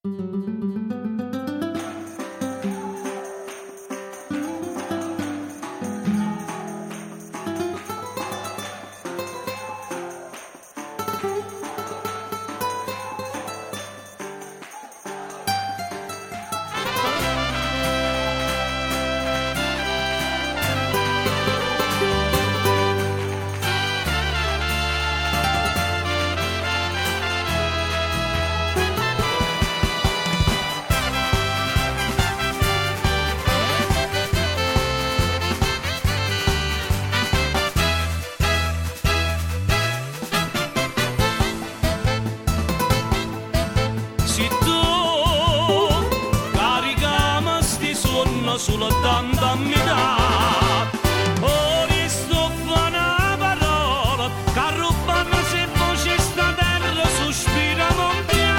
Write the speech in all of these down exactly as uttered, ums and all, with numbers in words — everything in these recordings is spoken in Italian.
Sulla tanta mi dà ora sto fa una parola che rubano se voce sta terra sospira mondiale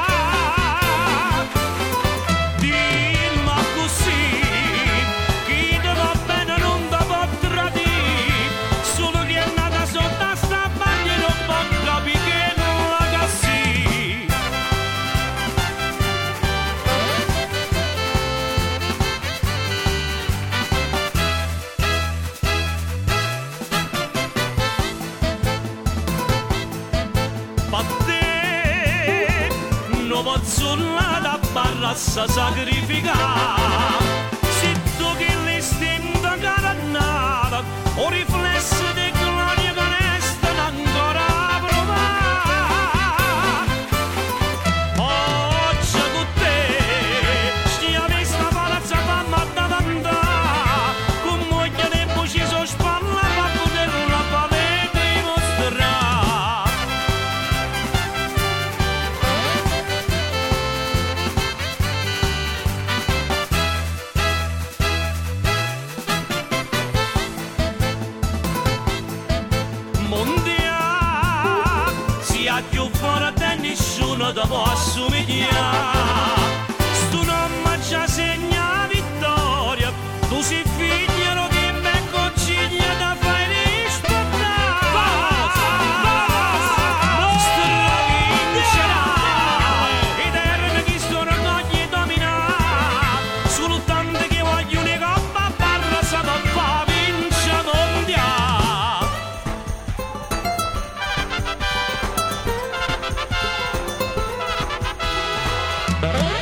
dimma così chi ti va bene non ti può tradire solo che è nata sotto sta bagna non può capire che non la cassi. Non posso la barrassa sacrificare se tu che l'istinto carannata o riflesso di gloria che restano ancora a provare oggi con te stia vista palazza famma davanti con moglie di voce so spalla ma poter la paletta dimostrare. Sia più forte e nessuno ti può assomigliare stu nome già segna vittoria tu sei figlio di me conciglia da fai rispettare strada vincerà i terreni che sto raccogli dominare solo tante che voglio una coppa barra sa da fa vince mondiale. Bye.